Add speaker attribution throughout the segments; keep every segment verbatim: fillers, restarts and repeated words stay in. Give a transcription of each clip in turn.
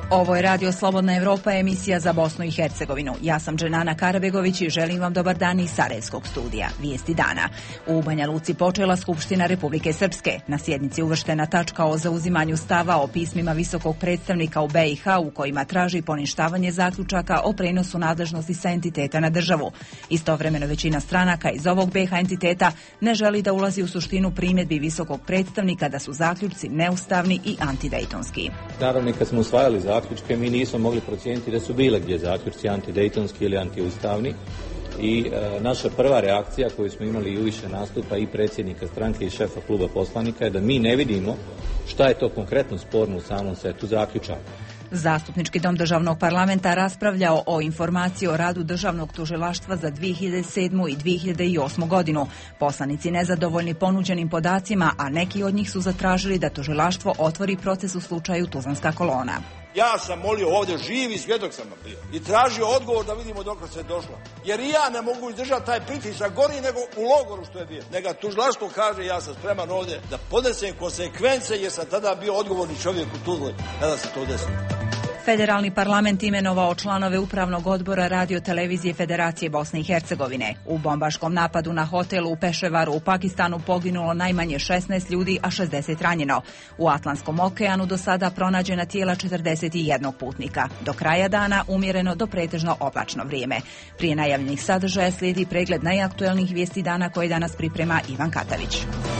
Speaker 1: Ovo je Radio Slobodna Evropa, emisija za Bosnu i Hercegovinu. Ja sam Dženana Karabegović i želim vam dobar dan iz Sarajevskog studija. Vijesti dana. U Banja Luci počela Skupština Republike Srpske. Na sjednici uvrštena tačka o zauzimanju stava o pismima visokog predstavnika u B i H u kojima traži poništavanje zaključaka o prenosu nadležnosti sa entiteta na državu. Istovremeno većina stranaka iz ovog B i H entiteta ne želi da ulazi u suštinu primjedbi visokog predstavnika da su zaključci neustavni i antidejtonski.
Speaker 2: Naravno, kad smo usvajali zaključke, mi nismo mogli procijeniti da su bile gdje zaključci antidejtonski ili antiustavni i e, naša prva reakcija koju smo imali i u više nastupa i predsjednika stranke i šefa kluba poslanika je da mi ne vidimo šta je to konkretno sporno u samom setu zaključaka.
Speaker 1: Zastupnički dom državnog parlamenta raspravljao o informaciji o radu državnog tužilaštva za dvije hiljade sedmu i dvije hiljade osmu godinu. Poslanici nezadovoljni ponuđenim podacima, a neki od njih su zatražili da tužilaštvo otvori proces u slučaju Tuzlanska kolona.
Speaker 3: Ja sam molio ovdje, živi svjedok sam bio i tražio odgovor da vidimo dok se došla. Jer i ja ne mogu izdržati taj pritisak gori nego u logoru što je bio. Neka tužilaštvo kaže ja sam spreman ovdje da podnesem konsekvence jer sam tada bio odgovorni čovjek u Tuzli kada se to desilo.
Speaker 1: Federalni parlament imenovao članove upravnog odbora Radio-televizije Federacije Bosne i Hercegovine. U bombaškom napadu na hotelu u Peševaru u Pakistanu poginulo najmanje šesnaest ljudi, a šezdeset ranjeno. U Atlantskom okeanu do sada pronađena tijela četrdeset jedan putnika. Do kraja dana umjereno do pretežno oblačno vrijeme. Prije najavljenih sadržaja slijedi pregled najaktuelnijih vijesti dana koje danas priprema Ivan Katavić.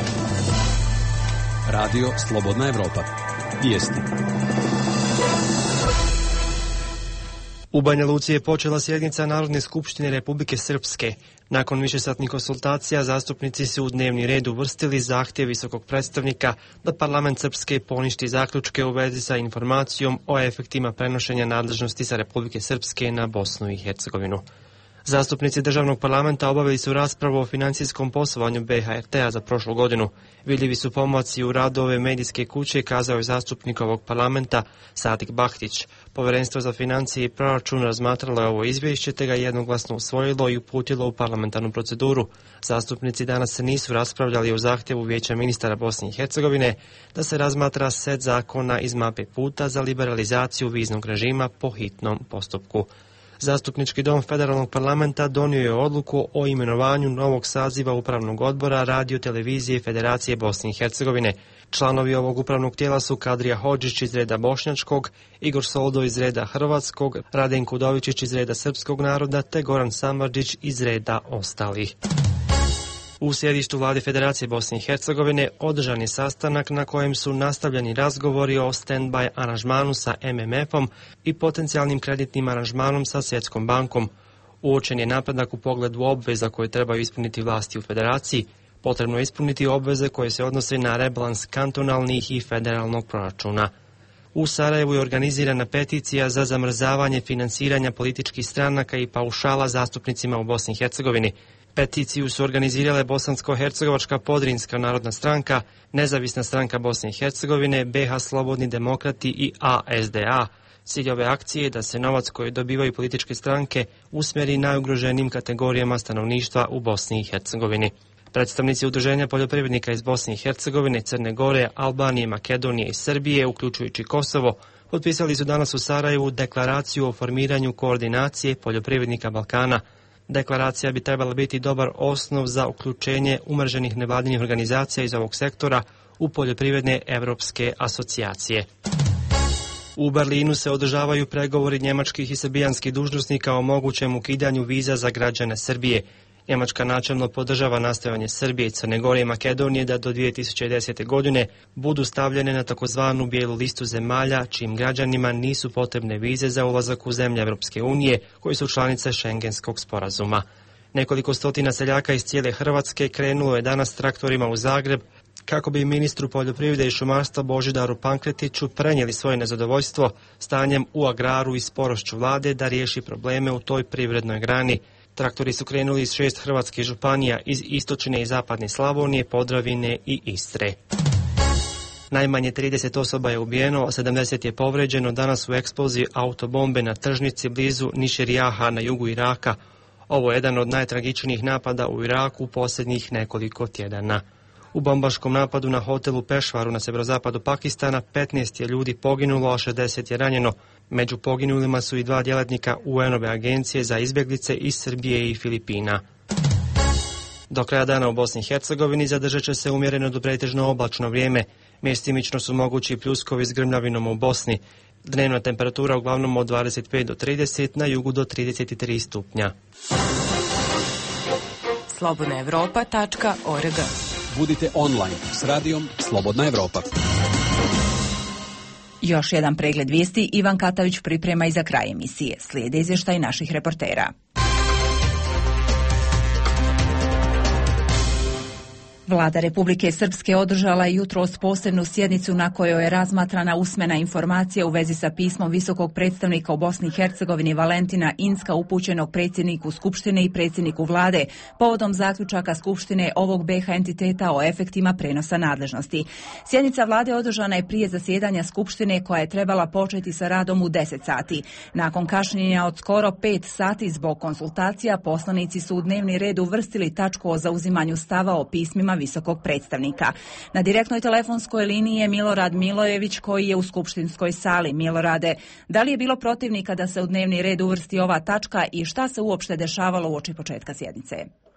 Speaker 4: Radio Slobodna Evropa. Vijesti. U Banja Luci je počela sjednica Narodne skupštine Republike Srpske. Nakon višesatnih konsultacija zastupnici su u dnevni red uvrstili zahtjev visokog predstavnika da parlament Srpske poništi zaključke u vezi sa informacijom o efektima prenošenja nadležnosti sa Republike Srpske na Bosnu i Hercegovinu. Zastupnici državnog parlamenta obavili su raspravu o financijskom poslovanju B H R T-a za prošlu godinu. Vidljivi su pomaci u radu ove medijske kuće, kazao je zastupnik ovog parlamenta Sadik Bahtić. Povjerenstvo za financije i proračun razmatralo je ovo izvješće te ga jednoglasno usvojilo i uputilo u parlamentarnu proceduru. Zastupnici danas se nisu raspravljali o zahtjevu Vijeća ministara Bosne i Hercegovine da se razmatra set zakona iz mape puta za liberalizaciju viznog režima po hitnom postupku. Zastupnički dom Federalnog parlamenta donio je odluku o imenovanju novog saziva upravnog odbora Radio-televizije Federacije Bosne i Hercegovine. Članovi ovog upravnog tijela su Kadrija Hodžić iz reda bošnjačkog, Igor Soldo iz reda hrvatskog, Radenko Udovičić iz reda srpskog naroda te Goran Samardžić iz reda ostalih. U sjedištu vlade Federacije Bosne i Hercegovine održan je sastanak na kojem su nastavljeni razgovori o stand-by aranžmanu sa M M F-om i potencijalnim kreditnim aranžmanom sa Svjetskom bankom. Uočen je napredak u pogledu obveza koje trebaju ispuniti vlasti u Federaciji. Potrebno je ispuniti obveze koje se odnose na rebalans kantonalnih i federalnog proračuna. U Sarajevu je organizirana peticija za zamrzavanje finansiranja političkih stranaka i paušala zastupnicima u Bosni i Hercegovini. Peticiju su organizirale Bosansko-hercegovačka Podrinska narodna stranka, Nezavisna stranka Bosne i Hercegovine, B H Slobodni demokrati i A S D A. Cilj ove akcije je da se novac koji dobivaju političke stranke usmjeri najugroženijim kategorijama stanovništva u Bosni i Hercegovini. Predstavnici udruženja poljoprivrednika iz Bosne i Hercegovine, Crne Gore, Albanije, Makedonije i Srbije, uključujući Kosovo, potpisali su danas u Sarajevu deklaraciju o formiranju koordinacije poljoprivrednika Balkana. Deklaracija bi trebala biti dobar osnov za uključenje umreženih nevladinih organizacija iz ovog sektora u poljoprivredne evropske asocijacije. U Berlinu se održavaju pregovori njemačkih i srbijanskih dužnosnika o mogućem ukidanju viza za građane Srbije. Njemačka načelno podržava nastojanje Srbije, Crne Gore i Makedonije da do dvije tisuće desete. godine budu stavljene na takozvanu bijelu listu zemalja čijim građanima nisu potrebne vize za ulazak u zemlje Evropske unije koji su članice Šengenskog sporazuma. Nekoliko stotina seljaka iz cijele Hrvatske krenulo je danas traktorima u Zagreb kako bi ministru poljoprivrede i šumarstva Božidaru Pankretiću prenijeli svoje nezadovoljstvo stanjem u agraru i sporošću vlade da riješi probleme u toj privrednoj grani. Traktori su krenuli iz šest hrvatskih županija iz istočne i zapadne Slavonije, Podravine i Istre. Najmanje trideset osoba je ubijeno, a sedamdeset je povređeno danas u eksploziji autobombe na tržnici blizu Niširijaha na jugu Iraka. Ovo je jedan od najtragičnijih napada u Iraku u posljednjih nekoliko tjedana. U bombaškom napadu na hotel u Pešvaru na severozapadu Pakistana petnaest je ljudi poginulo, a šezdeset je ranjeno. Među poginulima su i dva djelatnika U N-ove agencije za izbjeglice iz Srbije i Filipina. Do kraja dana u Bosni i Hercegovini zadržat će se umjereno do pretežno oblačno vrijeme. Mjestimično su mogući pljuskovi s grmljavinom u Bosni. Dnevna temperatura uglavnom od dvadeset pet do trideset, na jugu do trideset tri stupnja.
Speaker 5: slobodna evropa tačka org.
Speaker 6: Budite online s radijom Slobodna Evropa.
Speaker 1: Još jedan pregled vijesti Ivan Katavić priprema i za kraj emisije. Slijede izvještaj naših reportera. Vlada Republike Srpske održala je jutros posebnu sjednicu na kojoj je razmatrana usmena informacija u vezi sa pismom visokog predstavnika u Bosni i Hercegovini Valentina Incka upućenog predsjedniku Skupštine i predsjedniku Vlade povodom zaključaka Skupštine ovog B iH entiteta o efektima prenosa nadležnosti. Sjednica Vlade održana je prije zasjedanja Skupštine koja je trebala početi sa radom u deset sati. Nakon kašnjenja od skoro pet sati zbog konsultacija, poslanici su u dnevni red uvrstili tačku o zauzimanju stava o pismima visokog predstavnika. Na direktnoj telefonskoj liniji je Milorad Milojević koji je u skupštinskoj sali. Milorade, da li je bilo protivnika da se u dnevni red uvrsti ova tačka i šta se uopšte dešavalo uoči početka sjednice?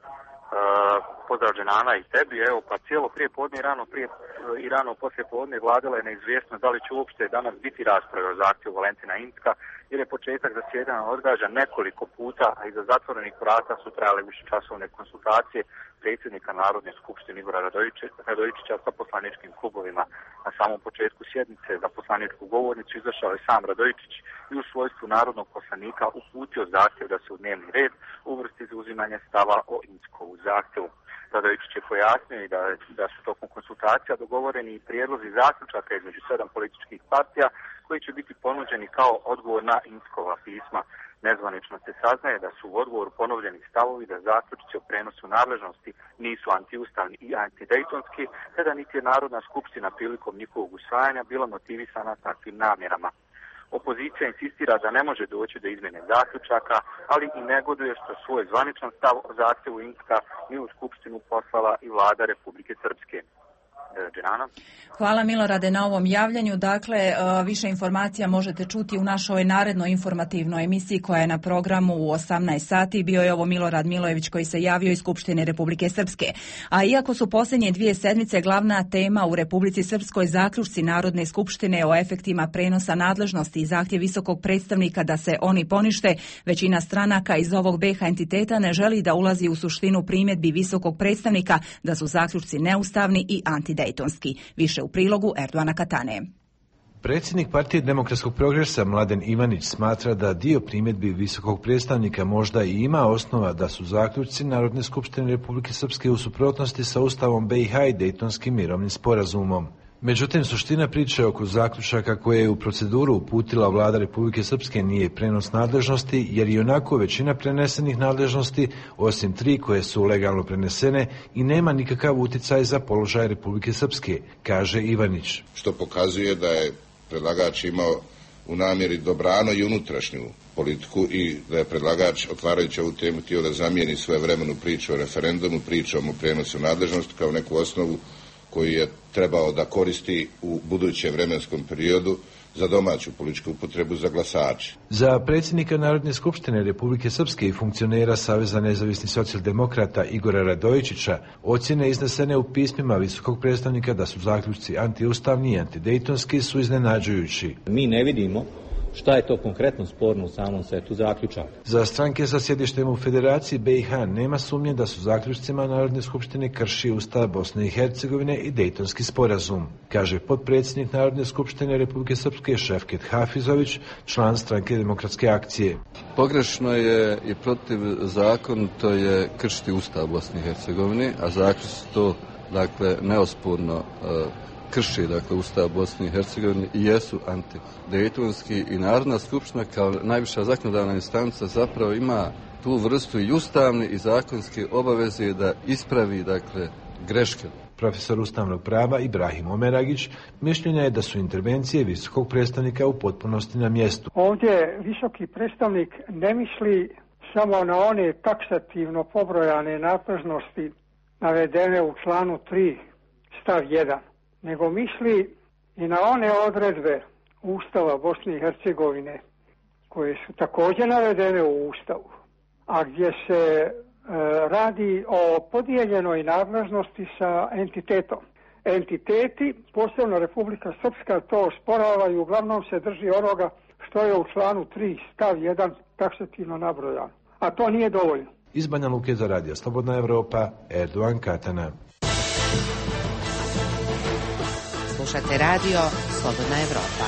Speaker 7: Uh, pozdrav Dženana i tebi. Evo, pa cijelo prije podne i rano, prije, i rano poslije podne vladala je neizvjesno da li će uopšte danas biti rasprave o zahtjevu Valentina Incka, jer je početak zasjedanja odgađan nekoliko puta, a iza zatvorenih vrata su trajale više časovne konsultacije predsjednika Narodne skupštine Igora Radojičića sa poslaničkim klubovima. Na samom početku sjednice za poslaničku govornicu izašao je sam Radojičić i u svojstvu narodnog poslanika uputio zahtjev da se u dnevni red uvrsti za uzimanje stava o Inckovu zahtjevu. Radojičić je pojasnio i da, da su tokom konsultacija dogovoreni i prijedlozi zaključaka između sedam političkih partija koji će biti ponuđeni kao odgovor na Inckova pisma. Nezvanično se saznaje da su u odgovoru ponovljeni stavovi da zaključci o prenosu nadležnosti nisu antiustavni i antidejtonski, te da niti je Narodna skupština prilikom njihovog usvajanja bila motivisana takvim namjerama. Opozicija insistira da ne može doći do izmjene zaključaka, ali i negoduje što svoj zvaničan stav o zahtjevu Incka ni u skupštinu poslala i vlada Republike Srpske. Dženana.
Speaker 1: Hvala Milorade na ovom javljanju. Dakle, više informacija možete čuti u našoj narednoj informativnoj emisiji koja je na programu u osamnaest sati. Bio je ovo Milorad Milojević koji se javio iz Skupštine Republike Srpske. A iako su posljednje dvije sedmice glavna tema u Republici Srpskoj zaključci Narodne skupštine o efektima prenosa nadležnosti i zahtjev visokog predstavnika da se oni ponište, većina stranaka iz ovog B iH entiteta ne želi da ulazi u suštinu primjedbi visokog predstavnika da su zaključci neustavni i antidejtonski. Više u prilogu Erdoana Katane.
Speaker 8: Predsjednik Partije demokratskog progresa Mladen Ivanić smatra da dio primjedbi visokog predstavnika možda i ima osnova da su zaključci Narodne skupštine Republike Srpske u suprotnosti sa Ustavom B iH i Dejtonskim mirovnim sporazumom. Međutim, suština priče oko zaključaka koje je u proceduru uputila vlada Republike Srpske nije prenos nadležnosti, jer i onako većina prenesenih nadležnosti, osim tri koje su legalno prenesene, i nema nikakav uticaj za položaj Republike Srpske, kaže Ivanić.
Speaker 9: Što pokazuje da je predlagač imao u namjeri dobrano i unutrašnju politiku i da je predlagač, otvarajući ovu temu, htio da zamijeni svojevremenu priču o referendumu, pričom o prenosu nadležnosti kao neku osnovu koju je trebao da koristi u budućem vremenskom periodu za domaću političku upotrebu za glasače.
Speaker 8: Za predsjednika Narodne skupštine Republike Srpske i funkcionera Saveza nezavisnih socijaldemokrata Igora Radojičića ocjene iznesene u pismima visokog predstavnika da su zaključci antiustavni i antidejtonski su iznenađujući.
Speaker 2: Mi ne vidimo šta je to konkretno sporno u samom setu zaključaka.
Speaker 8: Za stranke sa sjedištem u Federaciji B iH nema sumnje da su zaključcima Narodne skupštine krši Ustav Bosne i Hercegovine i Dejtonski sporazum, kaže potpredsjednik Narodne skupštine Republike Srpske Šefket Hafizović, član stranke Demokratske akcije.
Speaker 10: Pogrešno je i protiv zakon, to je kršiti Ustav Bosne i Hercegovine, a zaključci to, dakle, neosporno uh, krši, dakle, Ustav Bosne i Hercegovine i jesu antidejtonski, i Narodna skupština kao najviša zakonodavna instanca zapravo ima tu vrstu i ustavne i zakonske obaveze da ispravi, dakle, greške.
Speaker 8: Profesor ustavnog prava Ibrahim Omeragić mišljenja je da su intervencije visokog predstavnika u potpunosti na mjestu.
Speaker 11: Ovdje visoki predstavnik ne misli samo na one taksativno pobrojane nadležnosti navedene u članu tri stav jedan, nego misli i na one odredbe Ustava Bosne i Hercegovine koje su također navedene u Ustavu, a gdje se e, radi o podijeljenoj nadležnosti sa entitetom. Entiteti, posebno Republika Srpska, to osporava i uglavnom se drži onoga što je u članu tri stav jedan taksativno nabrojano. A to nije dovoljno.
Speaker 8: Iz Banja Luke za radio Slobodna Evropa, Erdogan Katana.
Speaker 5: Slušate radio Slobodna Evropa.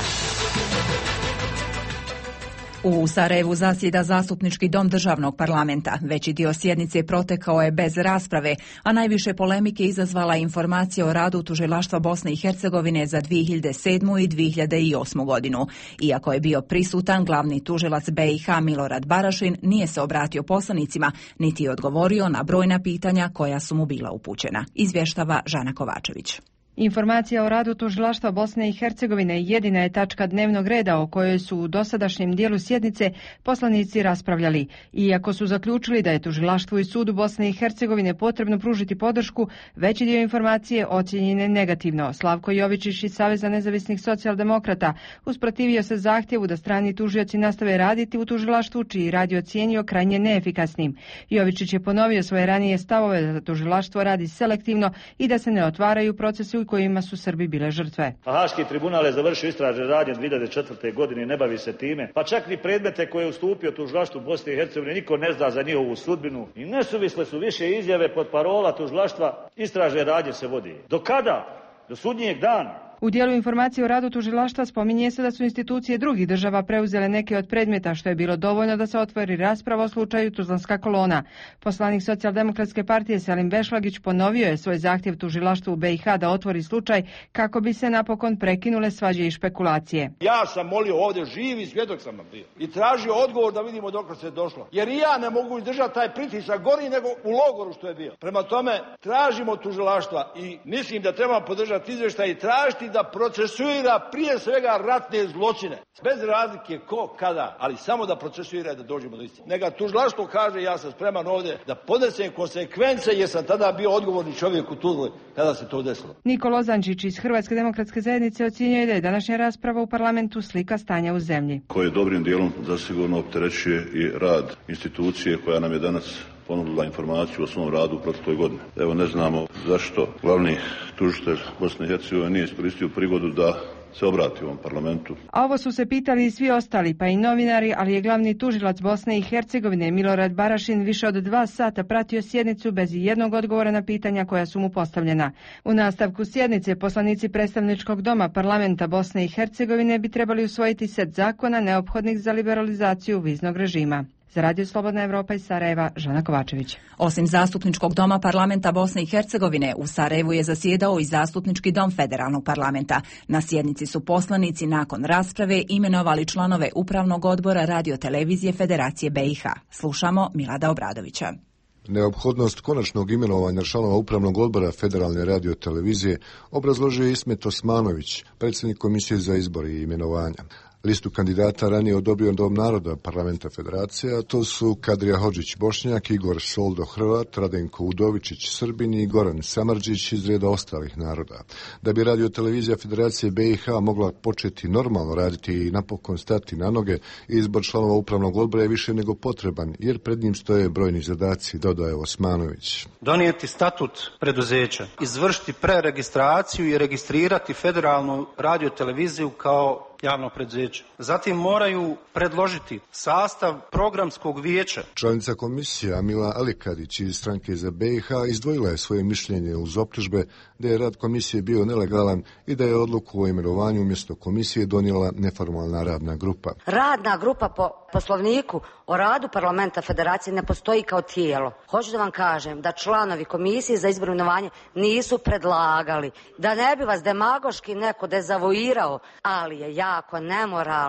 Speaker 1: U Sarajevu zasjeda Zastupnički dom državnog parlamenta. Veći dio sjednice protekao je bez rasprave, a najviše polemike izazvala informacija o radu Tužilaštva Bosne i Hercegovine za dvije hiljade sedmu i dvije hiljade osmu godinu. Iako je bio prisutan, glavni tužilac B i H Milorad Barašin nije se obratio poslanicima, niti je odgovorio na brojna pitanja koja su mu bila upućena. Izvještava Žana Kovačević.
Speaker 12: Informacija o radu Tužilaštva Bosne i Hercegovine jedina je tačka dnevnog reda o kojoj su u dosadašnjem dijelu sjednice poslanici raspravljali. Iako su zaključili da je Tužilaštvu i sudu Bosne i Hercegovine potrebno pružiti podršku, veći dio informacije ocijenjen je negativno. Slavko Jovičić iz Saveza nezavisnih socijaldemokrata usprotivio se zahtjevu da strani tužioci nastave raditi u Tužilaštvu, čiji rad je ocijenio krajnje neefikasnim. Jovičić je ponovio svoje ranije stavove da Tužilaštvo radi selektivno i da se ne otvaraju procesi u kojima su Srbi bile žrtve.
Speaker 13: Haški tribunal je završio istražne radnje dvije hiljade četvrte. godine i ne bavi se time, pa čak ni predmete koje je ustupio Tužilaštvu Bosne i Hercegovine niko ne zna za njihovu sudbinu i nesuvisle su više izjave pod parola Tužilaštva istražne radnje se vodi. Do kada? Do sudnjeg dana.
Speaker 12: U dijelu informacije o radu tužilaštva spominje se da su institucije drugih država preuzele neke od predmeta, što je bilo dovoljno da se otvori rasprava o slučaju Tuzlanska kolona. Poslanik Socijaldemokratske partije Selim Bešlagić ponovio je svoj zahtjev tužilaštvu u B i H da otvori slučaj kako bi se napokon prekinule svađe i špekulacije.
Speaker 3: Ja sam molio ovdje, živi svjedok sam bio i tražio odgovor da vidimo dok se došlo. Jer i ja ne mogu izdržati taj pritisak gori nego u logoru što je bio. Prema tome tražimo tužilaštva i mislim da treba podržati izvještaj i tražiti da procesuira prije svega ratne zločine. Bez razlike ko, kada, ali samo da procesuira i da dođemo do istine. Neka tužilaštvo kaže ja sam spreman ovdje da podnesem konsekvence jer sam tada bio odgovorni čovjek u Tuzli kada se to desilo.
Speaker 12: Niko Lozančić iz Hrvatske demokratske zajednice ocjenjuje da je današnja rasprava u parlamentu slika stanja u zemlji.
Speaker 14: Koje dobrim dijelom zasigurno opterećuje i rad institucije koja nam je danas ponudila informaciju o svom radu u protekloj godini. Evo ne znamo zašto glavni tužitelj Bosne i Hercegovine nije iskoristio prigodu da se obrati ovom parlamentu.
Speaker 12: A ovo su se pitali i svi ostali, pa i novinari, ali je glavni tužilac Bosne i Hercegovine Milorad Barašin više od dva sata pratio sjednicu bez jednog odgovora na pitanja koja su mu postavljena. U nastavku sjednice poslanici predstavničkog doma parlamenta Bosne i Hercegovine bi trebali usvojiti set zakona neophodnih za liberalizaciju viznog režima. Za Radio Slobodna Evropa iz Sarajeva, Žana Kovačević.
Speaker 1: Osim Zastupničkog doma parlamenta Bosne i Hercegovine, u Sarajevu je zasjedao i Zastupnički dom federalnog parlamenta. Na sjednici su poslanici nakon rasprave imenovali članove Upravnog odbora radiotelevizije Federacije B i H. Slušamo Milada Obradovića.
Speaker 15: Neophodnost konačnog imenovanja članova Upravnog odbora Federalne radiotelevizije obrazložio je Ismet Osmanović, predsjednik Komisije za izbor i imenovanja. Listu kandidata ranije odobrio Dom naroda parlamenta Federacije, a to su Kadrija Hodžić Bošnjak, Igor Soldo Hrvat, Radenko Udovičić Srbin i Goran Samardžić iz reda ostalih naroda. Da bi radiotelevizija Federacije B i H mogla početi normalno raditi i napokon stati na noge, izbor članova Upravnog odbora je više nego potreban, jer pred njim stoje brojni zadaci, dodaje Osmanović.
Speaker 16: Donijeti statut preduzeća, izvršiti preregistraciju i registrirati Federalnu radioteleviziju kao javno preduzeće. Zatim moraju predložiti sastav programskog vijeća.
Speaker 15: Članica komisije Amila Alikadić iz stranke za B i H izdvojila je svoje mišljenje uz optužbe da je rad komisije bio nelegalan i da je odluku o imenovanju umjesto komisije donijela neformalna radna grupa.
Speaker 17: Radna grupa po poslovniku o radu parlamenta Federacije ne postoji kao tijelo. Hoću da vam kažem da članovi komisije za izbor i imenovanje nisu predlagali, da ne bi vas demagoški neko dezavuirao, ali je jako nemoralno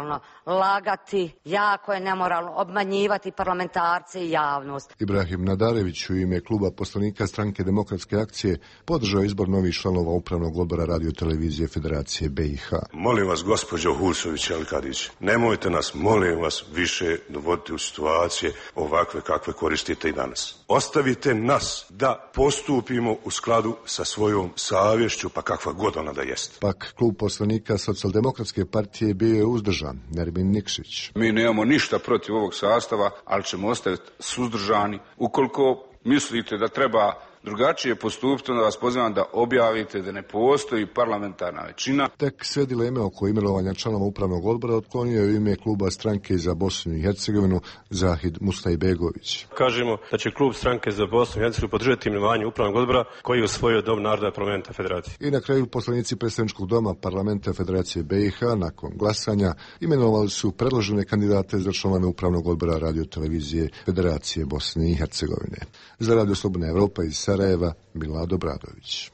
Speaker 17: lagati, jako je nemoralno obmanjivati parlamentarce i javnost.
Speaker 15: Ibrahim Nadarević u ime kluba poslanika Stranke demokratske akcije podržao izbor novih članova Upravnog odbora Radio-televizije Federacije B i H.
Speaker 18: Molim vas, gospođo Hulsović Elkadić, nemojte nas, molim vas, više dovoditi u situacije ovakve kakve koristite i danas. Ostavite nas da postupimo u skladu sa svojom savješću, pa kakva god ona da jest.
Speaker 15: Pak klub poslanika Socijaldemokratske partije bio je uzdržan. Nermin Nikšić.
Speaker 19: Mi nemamo ništa protiv ovog sastava, ali ćemo ostaviti suzdržani. Ukoliko mislite da treba drugačije postupiti, onda vas pozivam da objavite da ne postoji parlamentarna većina.
Speaker 15: Tek sve dileme oko imenovanja članova upravnog odbora otklonio je u ime kluba Stranke za Bosnu i Hercegovinu Zahid Mustajbegović.
Speaker 20: Kažemo da će klub Stranke za Bosnu i Hercegovinu podržati imenovanje upravnog odbora koji je usvojio Dom naroda parlamenta Federacije.
Speaker 15: I na kraju poslanici predstavničkog doma parlamenta Federacije B i H nakon glasanja imenovali su predložene kandidate za članove upravnog odbora Radio-televizije Federacije Bosne i Hercegovine. Za Radio Slobodna Evropa iz Sarajeva, Milado Bradović.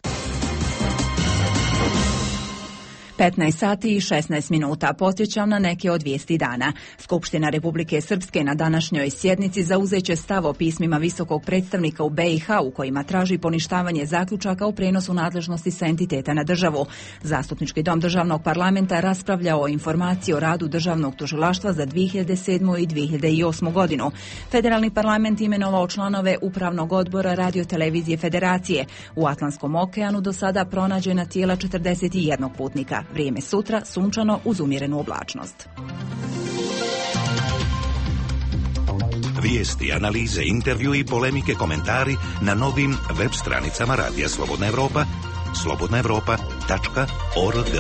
Speaker 1: petnaest sati i šesnaest minuta. Podsjećam na neke od vijesti dana. Skupština Republike Srpske na današnjoj sjednici zauzeće stav o pismima visokog predstavnika u B i H u kojima traži poništavanje zaključaka o prenosu nadležnosti sa entiteta na državu. Zastupnički dom državnog parlamenta raspravlja o informaciji o radu državnog tužilaštva za dvije hiljade sedmu i dvije hiljade osmu godinu. Federalni parlament imenovao članove upravnog odbora Radio-televizije Federacije. U Atlantskom okeanu do sada pronađena tijela četrdeset jednog putnika. Vrijeme sutra sunčano uz umjerenu oblačnost.
Speaker 21: Vijesti, analize, intervju i polemike, komentari na novim web stranicama Radija Slobodna Evropa, slobodna evropa tačka org.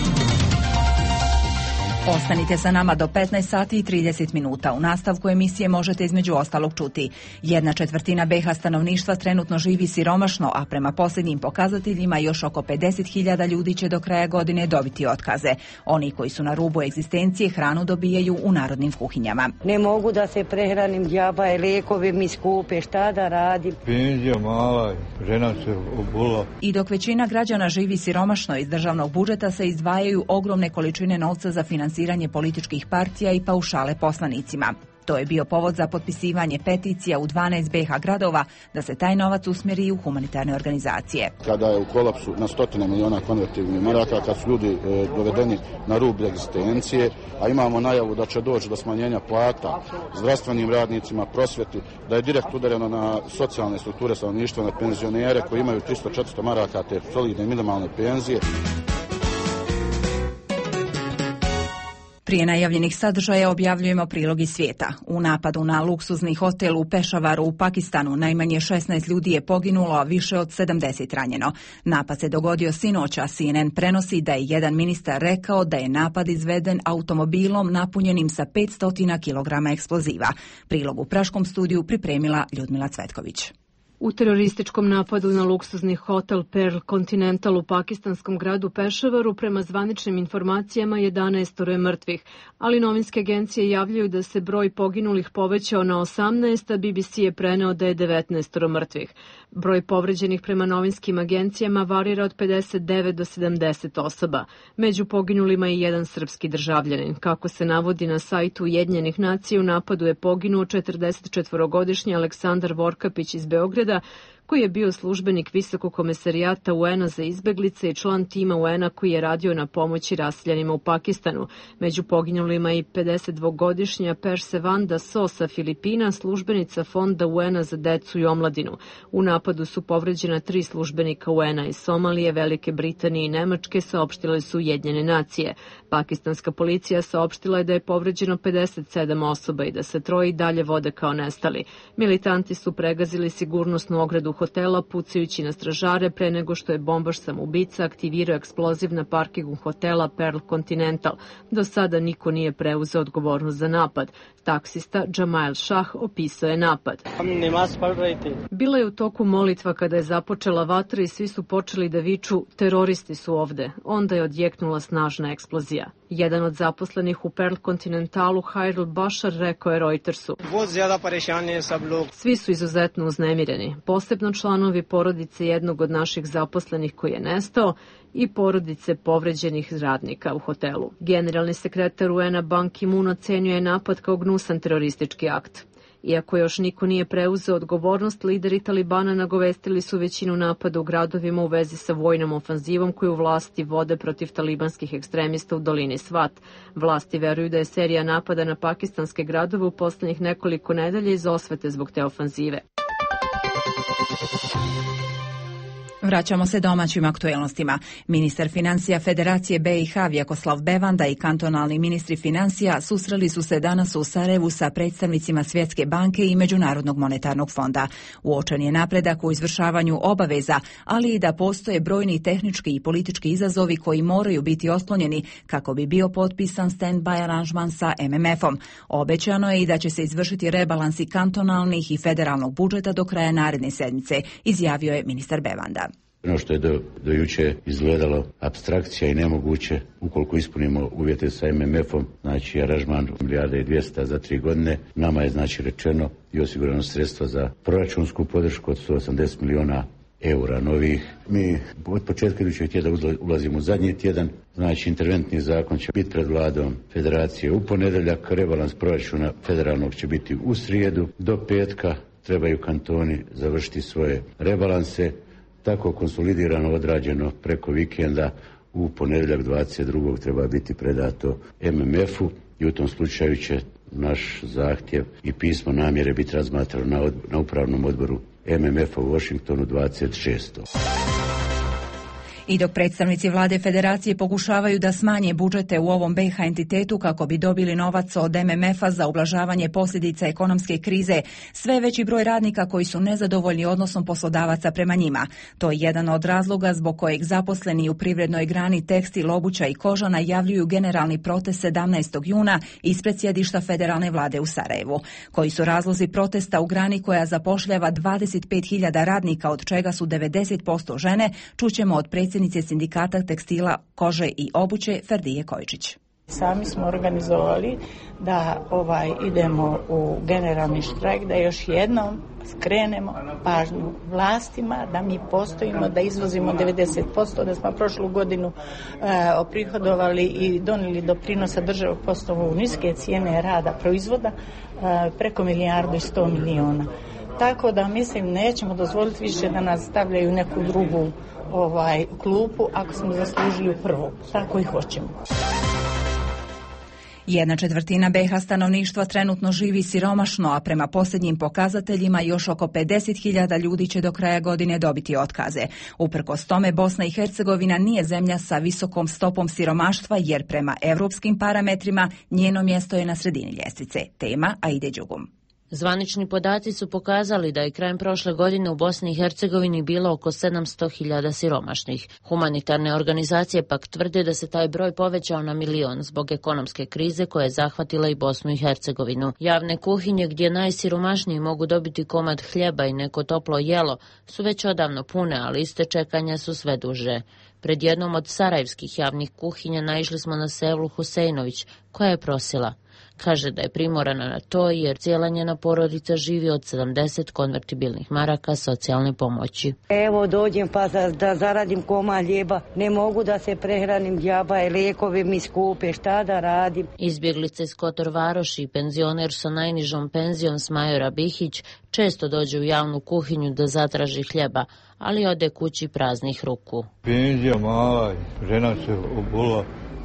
Speaker 1: Ostanite sa nama do petnaest sati i trideset minuta. U nastavku emisije možete između ostalog čuti. Jedna četvrtina B i H stanovništva trenutno živi siromašno, a prema posljednjim pokazateljima još oko pedeset hiljada ljudi će do kraja godine dobiti otkaze. Oni koji su na rubu egzistencije hranu dobijaju u narodnim kuhinjama.
Speaker 22: Ne mogu da se prehranim, džaba je, lijekovi mi skupe, šta da radim?
Speaker 23: Penzija mala, žena se obula.
Speaker 1: I dok većina građana živi siromašno, iz državnog budžeta se izdvajaju ogromne količine novca za financiranje političkih partija i paušale poslanicima. To je bio povod za potpisivanje peticija u dvanaest B i H gradova da se taj novac usmjeri u humanitarne organizacije.
Speaker 24: Kada je u kolapsu na stotine miliona konvertibilnih maraka, kad su ljudi e, dovedeni na rub egzistencije, a imamo najavu da će doći do smanjenja plata zdravstvenim radnicima, prosvjeti, da je direkt udareno na socijalne strukture stanovništva, na penzionere koji imaju tristo do četiristo maraka te solidne minimalne penzije.
Speaker 1: Prije najavljenih sadržaja objavljujemo prilog iz svijeta. U napadu na luksuzni hotel u Pešavaru u Pakistanu najmanje šesnaest ljudi je poginulo, a više od sedamdeset ranjeno. Napad se dogodio sinoć, a C N N prenosi da je jedan ministar rekao da je napad izveden automobilom napunjenim sa petsto kilograma eksploziva. Prilog u praškom studiju pripremila Ljudmila Cvetković.
Speaker 25: U terorističkom napadu na luksuzni hotel Pearl Continental u pakistanskom gradu Pešavaru prema zvaničnim informacijama jedanaest je mrtvih, ali novinske agencije javljaju da se broj poginulih povećao na osamnaest, a B B C je preneo da je devetnaest mrtvih. Broj povređenih prema novinskim agencijama varira od pedeset devet do sedamdeset osoba. Među poginulima je jedan srpski državljanin. Kako se navodi na sajtu Ujedinjenih nacija, u napadu je poginuo četrdesetčetvorogodišnji Aleksandar Vorkapić iz Beograda, koji je bio službenik Visokog komesarijata U N-a za izbeglice i član tima U N-a koji je radio na pomoći raseljenima u Pakistanu. Među poginulima i pedesetdvogodišnja Persevanda So sa Filipina, službenica Fonda U N-a za decu i omladinu. U napadu su povređena tri službenika U N-a iz Somalije, Velike Britanije i Nemačke, saopštile su Ujedinjene nacije. Pakistanska policija saopštila je da je povređeno pedeset sedam osoba i da se troje i dalje vode kao nestali. Militanti su pregazili sigurnosnu ogradu hotela pucajući na stražare pre nego što je bombaš samoubica aktivirao eksploziv na parkingu hotela Pearl Continental. Do sada niko nije preuzeo odgovornost za napad. Taksista Jamail Shah opisao je napad. Bila je u toku molitva kada je započela vatra i svi su počeli da viču teroristi su ovde. Onda je odjeknula snažna eksplozija. Jedan od zaposlenih u Pearl Continentalu, Hairul Bashar, rekao je Reutersu: svi su izuzetno uznemireni, posebno članovi porodice jednog od naših zaposlenih koji je nestao i porodice povređenih radnika u hotelu. Generalni sekretar U N-a Ban Ki-moon ocenjuje napad kao gnusan teroristički akt. Iako još niko nije preuzeo odgovornost, lideri Talibana nagovestili su većinu napada u gradovima u vezi sa vojnom ofanzivom koju vlasti vode protiv talibanskih ekstremista u dolini Svat. Vlasti veruju da je serija napada na pakistanske gradove u poslednjih nekoliko nedelja iz osvete zbog te ofanzive.
Speaker 1: Vraćamo se domaćim aktuelnostima. Ministar financija Federacije B i H Vjekoslav Bevanda i kantonalni ministri financija susreli su se danas u Sarajevu sa predstavnicima Svjetske banke i Međunarodnog monetarnog fonda. Uočen je napredak u izvršavanju obaveza, ali i da postoje brojni tehnički i politički izazovi koji moraju biti otklonjeni kako bi bio potpisan stand-by aranžman sa M M F-om. Obećano je i da će se izvršiti rebalansi kantonalnih i federalnog budžeta do kraja naredne sedmice, izjavio je ministar Bevanda.
Speaker 2: Ono što je do, do juče izgledalo apstrakcija i nemoguće, ukoliko ispunimo uvjete sa M M F-om, znači aranžman milijarda i dvjesto za tri godine, nama je znači rečeno i osigurano sredstva za proračunsku podršku od sto osamdeset milijuna eura novih. Mi od početka idućeg tjedna ulazimo u zadnji tjedan, znači interventni zakon će biti pred vladom Federacije u ponedjeljak, rebalans proračuna federalnog će biti u srijedu, do petka trebaju kantoni završiti svoje rebalanse. Tako konsolidirano odrađeno preko vikenda, u ponedjeljak dvadeset drugog treba biti predato M M F-u i u tom slučaju će naš zahtjev i pismo namjere biti razmatrano na, od, na upravnom odboru M M F-a u Washingtonu dvadeset šestog
Speaker 1: I dok predstavnici vlade federacije pokušavaju da smanje budžete u ovom B iH entitetu kako bi dobili novac od M M F-a za ublažavanje posljedica ekonomske krize, sve veći broj radnika koji su nezadovoljni odnosom poslodavaca prema njima. To je jedan od razloga zbog kojeg zaposleni u privrednoj grani tekstil, obuća i koža najavljuju generalni protest sedamnaestog juna ispred sjedišta federalne vlade u Sarajevu. Koji su razlozi protesta u grani koja zapošljava dvadeset pet hiljada radnika, od čega su devedeset posto žene, čućemo od predsjednice sindikata tekstila, kože i obuće Ferdije Kojičić.
Speaker 4: Sami smo organizovali da ovaj idemo u generalni štrajk, da još jednom skrenemo pažnju vlastima, da mi postojimo, da izvozimo devedeset posto, da smo prošlu godinu e, oprihodovali i donijeli doprinosa države po osnovu niske cijene rada proizvoda e, preko milijardu i sto miliona. Tako da mislim nećemo dozvoliti više da nas stavljaju neku drugu ovaj klupu ako smo zaslužili u prvu. Tako i hoćemo.
Speaker 1: Jedna četvrtina B iH stanovništva trenutno živi siromašno, a prema posljednjim pokazateljima još oko pedeset hiljada ljudi će do kraja godine dobiti otkaze. Uprkos tome, Bosna i Hercegovina nije zemlja sa visokom stopom siromaštva, jer prema europskim parametrima njeno mjesto je na sredini ljestvice. Tema Aide Đugum.
Speaker 6: Zvanični podaci su pokazali da je krajem prošle godine u Bosni i Hercegovini bilo oko sedamsto hiljada siromašnih. Humanitarne organizacije pak tvrde da se taj broj povećao na milion zbog ekonomske krize koja je zahvatila i Bosnu i Hercegovinu. Javne kuhinje gdje najsiromašniji mogu dobiti komad hljeba i neko toplo jelo su već odavno pune, ali liste čekanja su sve duže. Pred jednom od sarajevskih javnih kuhinja naišli smo na Sevlu Huseinović, koja je prosila. Kaže da je primorana na to jer cijela njena porodica živi od sedamdeset konvertibilnih maraka socijalne pomoći.
Speaker 22: Evo dođem pa da, da zaradim koma hljeba, ne mogu da se prehranim, džaba i lijekovi mi skupe, šta da radim?
Speaker 6: Izbjeglice iz Kotor Varoši i penzioner sa najnižom penzijom Smajora Bihić često dođe u javnu kuhinju da zatraži hljeba, ali ode kući praznih ruku.
Speaker 23: Penzija mala, žena se obula.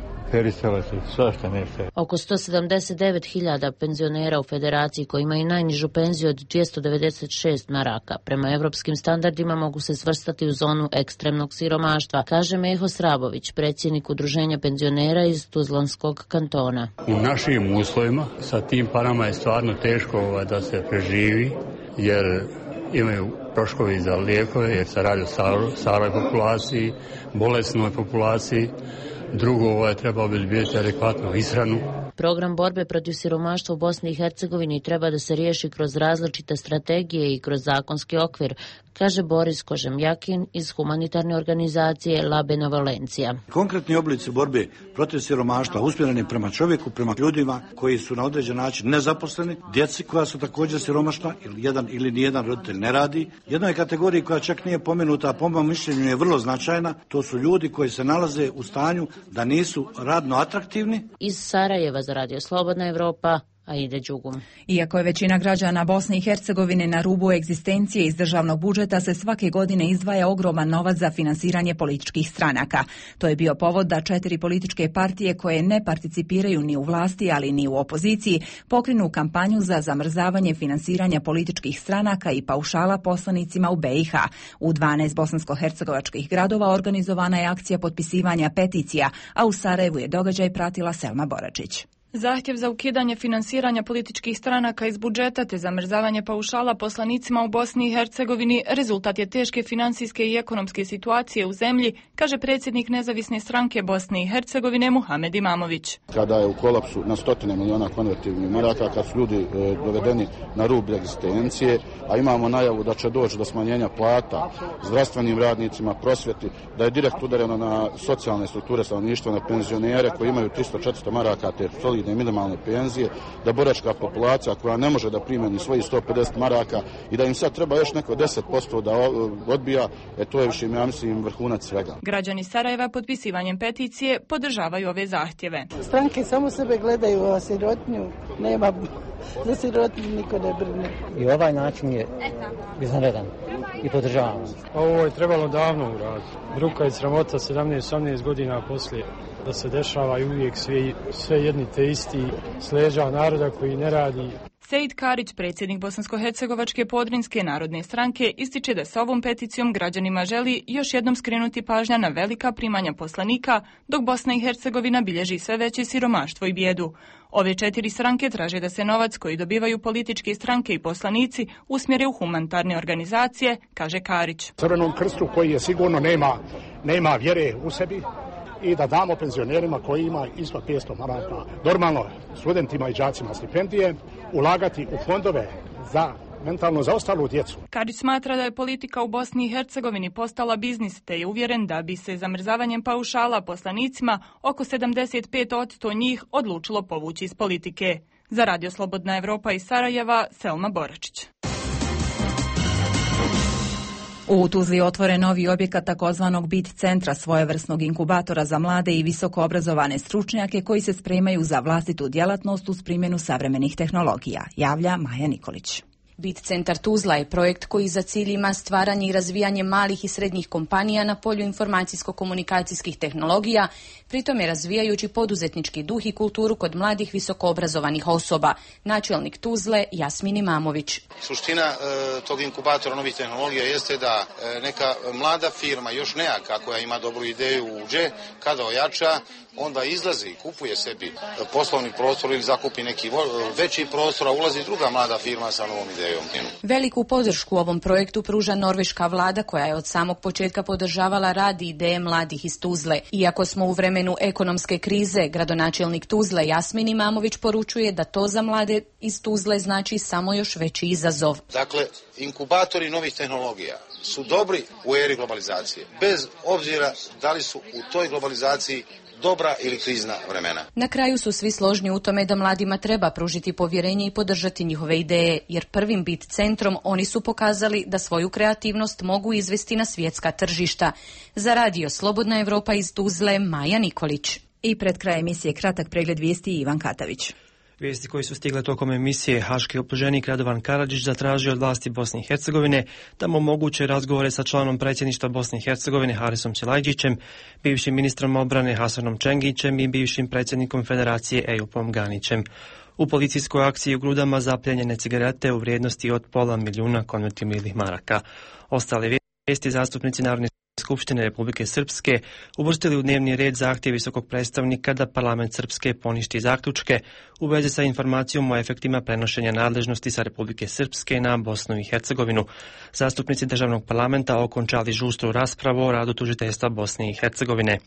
Speaker 6: Oko sto sedamdeset devet hiljada penzionera u Federaciji koji imaju najnižu penziju od dvjesto devedeset šest maraka. Prema evropskim standardima mogu se svrstati u zonu ekstremnog siromaštva, kaže Meho Srabović, predsjednik udruženja penzionera iz Tuzlanskog kantona.
Speaker 7: U našim uslovima sa tim parama je stvarno teško da se preživi, jer imaju troškovi za lijekove, jer se radi o staroj populaciji, bolesnoj populaciji. Drugo, ovaj, treba obezbijeti adekvatnu ishranu,
Speaker 6: Program borbe protiv siromaštva u Bosni i Hercegovini treba da se riješi kroz različite strategije i kroz zakonski okvir, kaže Boris Kožemjakin iz humanitarne organizacije La Benevolencija.
Speaker 5: Konkretni oblici borbe protiv siromaštva usmjereni prema čovjeku, prema ljudima koji su na određen način nezaposleni, djeci koja su također siromašna ili jedan ili nijedan roditelj ne radi. Jednoj kategoriji koja čak nije pomenuta, a po mom mišljenju je vrlo značajna, to su ljudi koji se nalaze u stanju da nisu radno atraktivni.
Speaker 6: Iz Sarajeva za Radio Slobodna Evropa, Aida Đugum.
Speaker 1: Iako je većina građana Bosne i Hercegovine na rubu egzistencije, iz državnog budžeta se svake godine izdvaja ogroman novac za finansiranje političkih stranaka. To je bio povod da četiri političke partije koje ne participiraju ni u vlasti, ali ni u opoziciji, pokrenu kampanju za zamrzavanje finansiranja političkih stranaka i paušala poslanicima u be i ha. U dvanaest bosansko-hercegovačkih gradova organizovana je akcija potpisivanja peticija, a u Sarajevu je događaj pratila Selma Boračić.
Speaker 8: Zahtjev za ukidanje finansiranja političkih stranaka iz budžeta te zamrzavanje paušala poslanicima u Bosni i Hercegovini rezultat je teške financijske i ekonomske situacije u zemlji, kaže predsjednik nezavisne stranke Bosne i Hercegovine Muhamed Imamović.
Speaker 24: Kada je u kolapsu na stotine miliona konvertibilnih maraka, kad su ljudi e, dovedeni na rub egzistencije, a imamo najavu da će doći do smanjenja plata zdravstvenim radnicima, prosvjeti, da je direkt udareno na socijalne strukture stanovništva, na penzionere koji imaju tristo do četiristo maraka te solidne minimalne penzije, da boračka populacija koja ne može da primeni svojih sto pedeset maraka i da im sad treba još neko deset posto da odbija, e to je više, ja mislim, vrhunac svega.
Speaker 8: Građani Sarajeva potpisivanjem peticije podržavaju ove zahtjeve.
Speaker 9: Stranke samo sebe gledaju, a sirotinju nema, za sirotinju niko ne brine.
Speaker 10: I ovaj način je izvanredan i podržavamo.
Speaker 11: Ovo je trebalo davno uraditi. Bruka i sramota sedamnaest osamnaest godina poslije da se dešavaju uvijek sve, sve jedni te isti s leđa naroda koji ne radi.
Speaker 8: Sejid Karić, predsjednik Bosansko-hercegovačke podrinske narodne stranke, ističe da sa ovom peticijom građanima želi još jednom skrenuti pažnja na velika primanja poslanika, dok Bosna i Hercegovina bilježi sve veće siromaštvo i bijedu. Ove četiri stranke traže da se novac koji dobivaju političke stranke i poslanici usmjere u humanitarne organizacije, kaže Karić.
Speaker 26: Crvenom krstu koji je sigurno nema, nema vjere u sebi, i da damo penzionerima koji ima ispod petsto maraka, normalno studentima i đacima stipendije, ulagati u fondove za mentalno zaostalu djecu.
Speaker 8: Karić smatra da je politika u Bosni i Hercegovini postala biznis, te je uvjeren da bi se zamrzavanjem paušala poslanicima oko sedamdeset pet posto njih odlučilo povući iz politike. Za Radio Slobodna Evropa iz Sarajeva, Selma Boračić.
Speaker 1: U Tuzli je otvoren novi objekat takozvanog B I T centra, svojevrsnog inkubatora za mlade i visoko obrazovane stručnjake koji se spremaju za vlastitu djelatnost uz primjenu savremenih tehnologija, javlja Maja Nikolić.
Speaker 27: B I T Centar Tuzla je projekt koji za cilj ima stvaranje i razvijanje malih i srednjih kompanija na polju informacijsko-komunikacijskih tehnologija, pritome razvijajući poduzetnički duh i kulturu kod mladih visokoobrazovanih osoba. Načelnik Tuzle Jasmin Imamović.
Speaker 28: Suština e, tog inkubatora novih tehnologija jeste da e, neka mlada firma, još nejaka, koja ima dobru ideju uđe, kada ojača, onda izlazi, kupuje sebi poslovni prostor ili zakupi neki veći prostor, a ulazi druga mlada firma sa novom idejom.
Speaker 27: Veliku podršku ovom projektu pruža norveška vlada koja je od samog početka podržavala rad i ideje mladih iz Tuzle. Iako smo u vremenu ekonomske krize, gradonačelnik Tuzle Jasmin Imamović poručuje da to za mlade iz Tuzle znači samo još veći izazov.
Speaker 28: Dakle, inkubatori novih tehnologija su dobri u eri globalizacije, bez obzira da li su u toj globalizaciji dobra ili krizna vremena.
Speaker 27: Na kraju su svi složni u tome da mladima treba pružiti povjerenje i podržati njihove ideje, jer prvim B I T centrom oni su pokazali da svoju kreativnost mogu izvesti na svjetska tržišta. Za Radio Slobodna Evropa iz Tuzle, Maja Nikolić.
Speaker 1: I pred kraj emisije kratak pregled vijesti Ivan Katavić.
Speaker 29: Vijesti koji su stigle tokom emisije: haški optuženik Radovan Karadžić zatražio od vlasti Bosne i Hercegovine da mu omoguće razgovore sa članom predsjedništva Bosne i Hercegovine Harisom Silajdžićem, bivšim ministrom obrane Hasanom Čengićem i bivšim predsjednikom Federacije Ejupom Ganićem. U policijskoj akciji u Grudama zapljenjene cigarete u vrijednosti od pola milijuna konvertibilnih maraka. Ostale vijesti zastupnici Narodne Skupštine Republike Srpske uvrstili u dnevni red zahtjev visokog predstavnika da parlament Srpske poništi zaključke u vezi sa informacijom o efektima prenošenja nadležnosti sa Republike Srpske na Bosnu i Hercegovinu. Zastupnici državnog parlamenta okončali žustru raspravu o radu tužiteljstva Bosne i Hercegovine.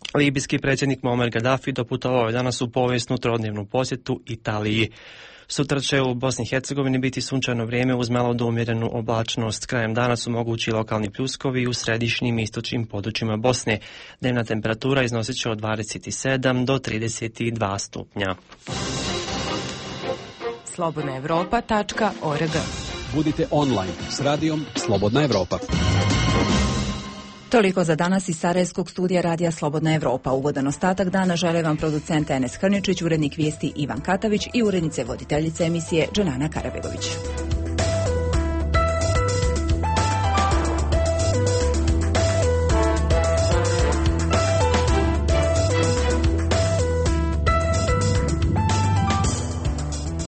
Speaker 29: Libijski predsjednik Muammar Gaddafi doputovao je danas u povijesnu trodnevnu posjetu Italiji. Sutra će u Bosni i Hercegovini biti sunčano vrijeme uz malo do umjerenu oblačnost. Krajem dana su mogući lokalni pljuskovi u središnjim i istočnim područjima Bosne. Dnevna temperatura iznosit će od dvadeset sedam do trideset dva stupnja.
Speaker 27: slobodna europa tačka org.
Speaker 3: Budite online s radijom Slobodna Evropa.
Speaker 1: Toliko za danas iz Sarajevskog studija radija Slobodna Evropa. Ugodan ostatak dana žele vam producent Enes Hrničić, urednik vijesti Ivan Katavić i urednice voditeljice emisije Dženana Karabegović.